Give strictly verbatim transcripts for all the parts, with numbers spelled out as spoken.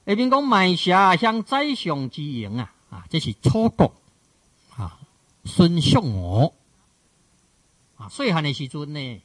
下面讲埋下向宰相之营啊，啊，这是楚国啊，孙叔娥啊，细汉的时阵呢，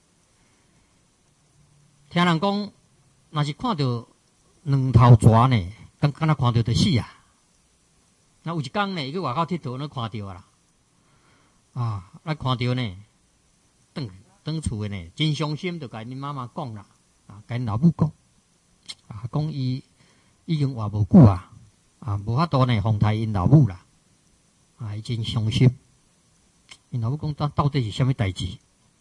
听人讲，若是看到两头蛇呢，刚刚那看到就死啊。那有一天呢，伊去外口佚佗，那看到啦，啊，那看到呢，转转厝的呢，真伤心，就甲因妈妈讲啦，啊，甲因老母讲，啊，讲伊已经活无久啊，啊，无法度呢，奉替因老母啦，啊，伊真伤心。因老母讲，到到底是啥物代志？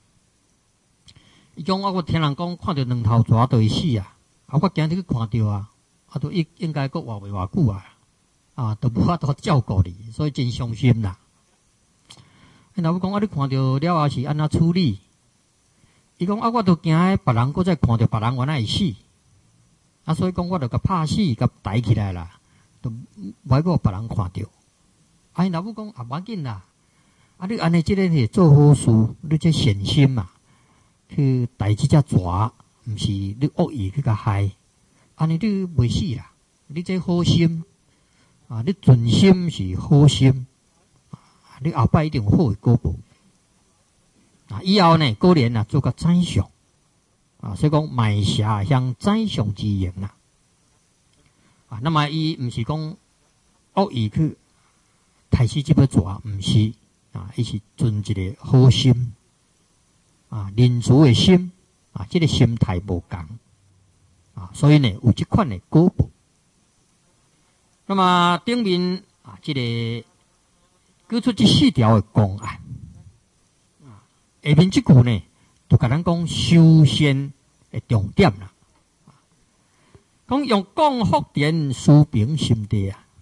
伊讲，我我听人讲，看到两头蛇就会死啊，啊，我今日去看到啊，啊，都应应该阁活袂偌久啊。啊，都无法度照顾你，所以真伤心啦。因老母讲，啊，你看到了后是安怎处理？伊讲啊，我都惊别人搁再看到别人原来会死，啊，所以讲我就甲拍死，甲抬起来啦，都袂搁别人看到。啊，因老母讲啊，无要紧啦，啊，你安尼即个是做好事，你这善心嘛，去抬即只蛇，毋是你恶意去甲害，安尼你袂死啦，你这好心。啊！你存心是好心，啊！你后摆一定有好的果报。啊！以后呢，果然啊做个宰相，啊，所以讲埋下向宰相之营啦。啊，那么伊毋是讲恶意去杀死这只蛇，毋是啊，伊是存一个好心，啊，仁慈的心，啊，这个心态无共，啊，所以呢有这款的果报。那么顶面啊，这个举出这四条的公案，啊，下面这句呢，就甲咱讲修仙的重点啦。讲用讲福田思平心地啊，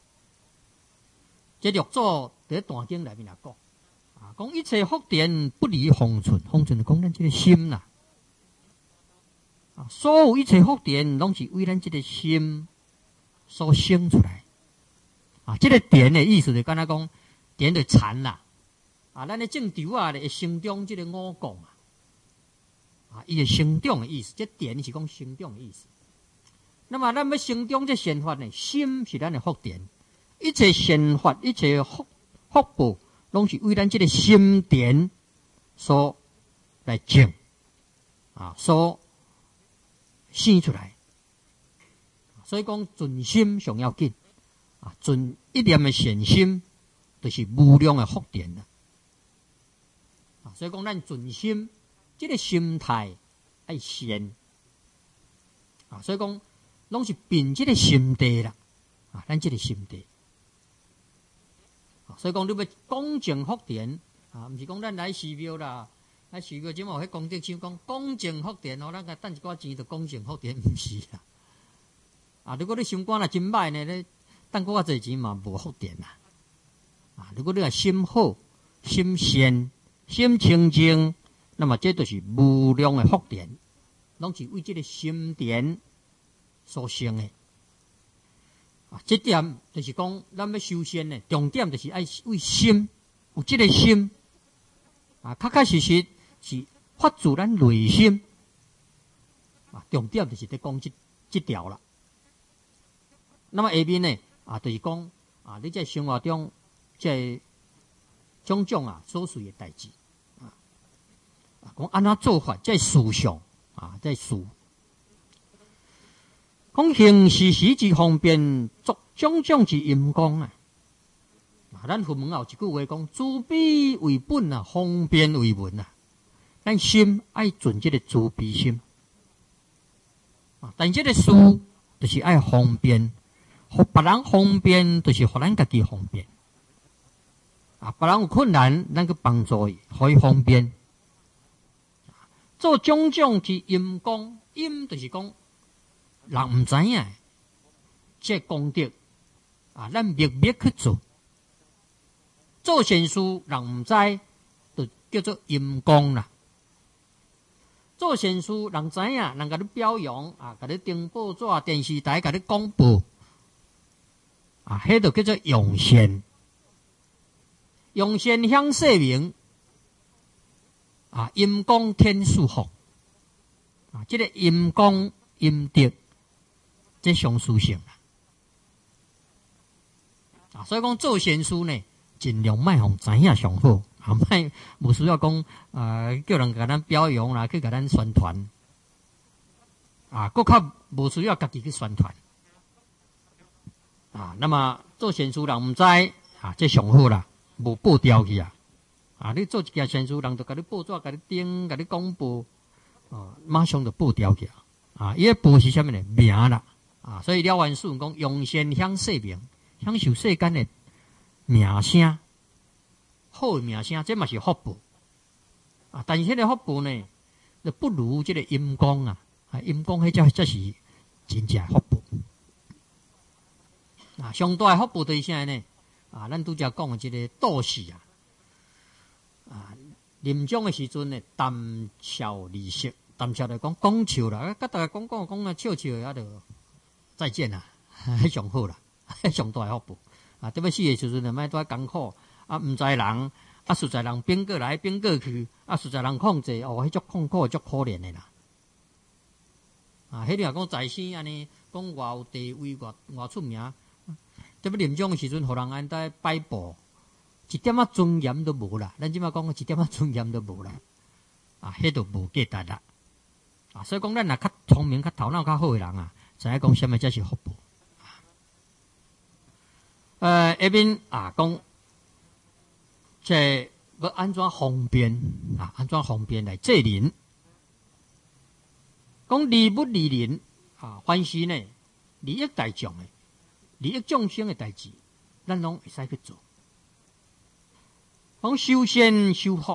这六祖在大经内面来讲，啊，讲一切福田不离方寸，方寸就讲咱这个心啦，啊，所有一切福田拢是为咱这个心。所生出来，啊，这个田的意思就敢若讲，田就蚕啦，啊，咱的正tro啊会生长这个五脏啊，啊，伊会生长的意思，这田是讲生长的意思。那么咱要生长这善法呢，心是咱的福田，一切善法，一切福福报，拢是为咱这个心田所来种，啊，所生出来。所以讲存心上要紧，啊，存一念的善心，就是无量的福田啦。啊，所以讲咱存心，这个心态爱善，啊，所以讲拢是凭这个心地啦，啊，咱这个心地。啊，所以讲你要恭敬福田，啊，毋是讲咱来寺庙啦，来寺庙即嘛有迄功德箱讲恭敬福田哦，咱甲等一寡钱就恭敬福田，毋是啦。啊！如果你心肝若真歹呢，你等搁较侪钱嘛无福田啦。啊！如果你若心好、心善、心清净，那么这就是无量的福田，拢是为这个心田所生的。啊，这点就是讲，咱要修仙呢，重点就是爱为心，有这个心，啊，确确实实是发自咱内心。啊，重点就是在讲这这条啦。那么下面呢，啊，就是讲啊，你在生活中这种种啊琐碎的代志，啊，讲安怎做法，在事上啊，在事，讲行时时之方便，作种种之阴功啊。啊，咱佛门有一句话讲：慈悲为本啊，方便为文啊。咱心爱存这个慈悲心，啊，但这个事就是爱方便。互别人方便，就是互咱家己方便。啊，别人有困难，咱去帮助伊，互伊方便。做种种之阴功，阴就是讲人唔知影，这功德啊，咱秘密去做。做善事人唔知，就叫做阴功啦。做善事人知影，人甲你表扬啊，甲你登报纸、电视台甲你广播。啊，迄就叫做用善，用善享世名，啊，阴功天数福，啊，这个阴功阴德，这上殊胜啦。 啊，所以讲做善事呢，尽量卖互知影上好，啊，卖无需要讲呃叫人甲咱表扬啦，去甲咱宣传，啊，搁较无需要家己去宣传，啊，那么做善事人毋知，啊，这上好啦，无报掉去啊，啊，你做一件善事，人就甲你报纸、甲你登、甲你公布，哦，马上就报掉去啊，啊，伊个报是啥物呢？名啦，啊，所以了凡四讲用善享世名。享受世间的名声，好的名声，这嘛是福报啊。但是这个福报呢，就不如这个阴功啊。啊，阴功迄只才是真正福报啊。上大的福报就是啥呢？啊，咱拄则讲的这个道士啊，啊，临终的时阵呢，谈笑离色，谈笑就讲讲笑啦，甲大家讲讲讲啊，笑笑啊，就再见啦，迄上好啦。上大的福报啊！特别死的时阵，就莫拄艰苦啊，毋知人啊，实在人变过来变过去啊，实在人控制哦，迄足痛苦、足可怜的啦！啊，迄你若讲在生安尼，讲偌有地位、偌偌出名，特别临终的时阵，互人安在摆布，一点仔尊严都无啦！咱即马讲一点仔尊严都无啦！啊，迄都无价值啦！啊，所以讲咱若较聪明、较头脑较好的人啊，知影讲什么才是福报。呃，下面啊讲，这要安怎方便啊？安怎方便来济人？讲利不利人啊？凡是呢利益大众的、利益众生的代志，咱拢会使去做。讲修善修福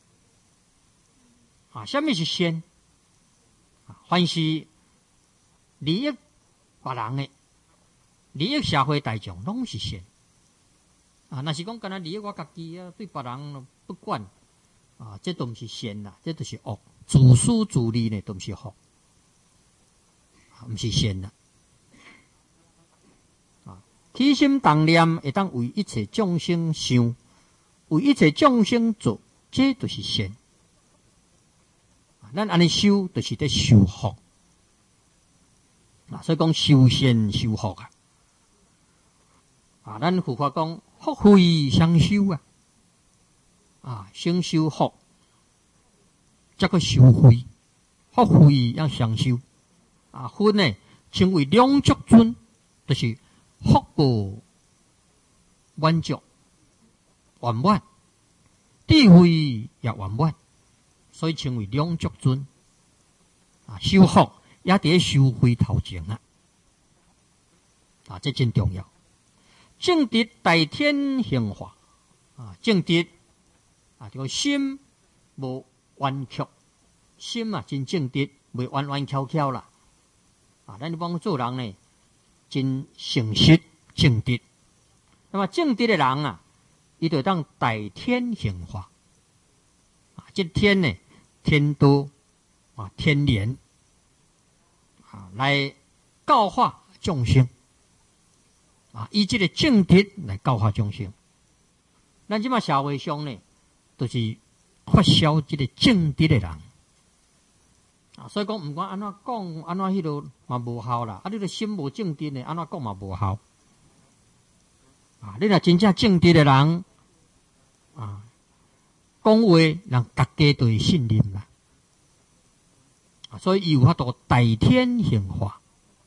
啊？什么是善？啊，凡是利益别人的。利益社会大众拢是善啊！若是讲干那利益我家己啊，对别人不管啊，这都毋是善啦，这都是恶。自私自利呢，都毋是福，毋是善啦。啊，起心动念会当为一切众生想，为一切众生做，这都是善。啊，咱安尼修，就是在修福啊，所以讲修善修福啊。啊，咱佛法讲福慧双修啊，啊，先修福，再个修慧，福慧要双修。啊，分呢称为两足尊，就是福报满足圆满，智慧也圆满，所以称为两足尊。啊，修福也伫修慧头前啊，啊，这真重要。正德大天行化啊，正德啊，这个心无弯曲，心啊真正德，袂弯弯翘翘啦。啊，咱帮做人呢，真诚实正德。那么正德的人啊，伊就当大天行化啊，这天呢，天道啊，天连啊，来教化众生。啊，以这个正德来教化众生，咱即马社会上呢，都、就是发烧这个正德的人啊，所以讲唔管安怎讲，安怎迄落嘛无效啦。啊，你个心无正德呢，安怎讲嘛无效啊。你若真正正德的人啊，讲话人大家都会信任啦。啊，所以伊有法度大天行化。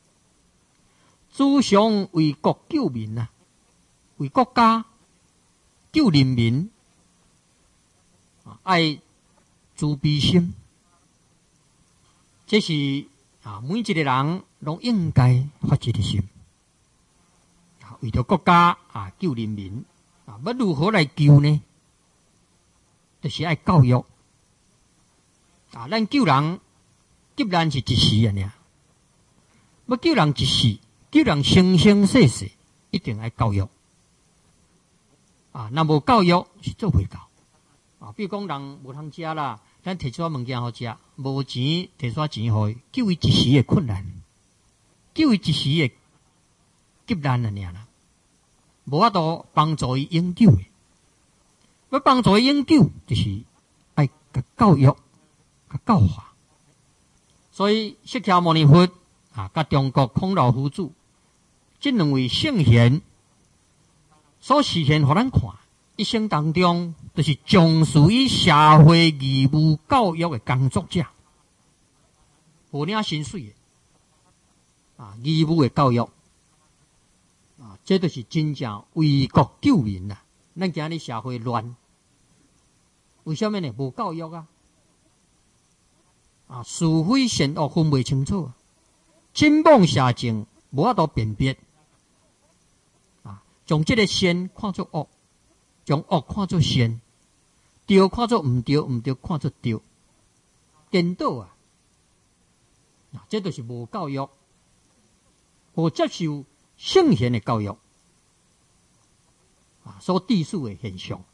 主上为国救民啊，为国家救人民，啊，爱慈悲心，这是啊每一个人拢应该发这个心。啊，为着国家啊救人民啊，要如何来救呢？就是爱教育啊，咱救人急难是一时啊，尔要救人一世。叫人生生世世一定要教育啊！那无教育是做袂到啊。比如讲人无通食啦，咱摕出物件好食，无钱摕出钱互伊，救伊一时的困难，救伊一时的急难啊，尔啦，无法度帮助伊永久的。要帮助伊永久，就是爱甲教育、甲教化。所以释迦牟尼佛啊，甲中国孔老夫子。这两位圣贤所实现互咱看，一生当中就是从事于社会义务教育的工作者，无领薪水的啊，义务的教育啊，这就是真正为国救民啦。咱今日社会乱，为什么呢？无教育啊！啊，是非善恶分袂清楚啊，真妄邪正无法度辨别啊，将这个善看作恶，将恶看作善，对看作唔对，唔对看作对，颠倒啊！啊，这就是无教育，无接受圣贤的教育啊，所致使的现象。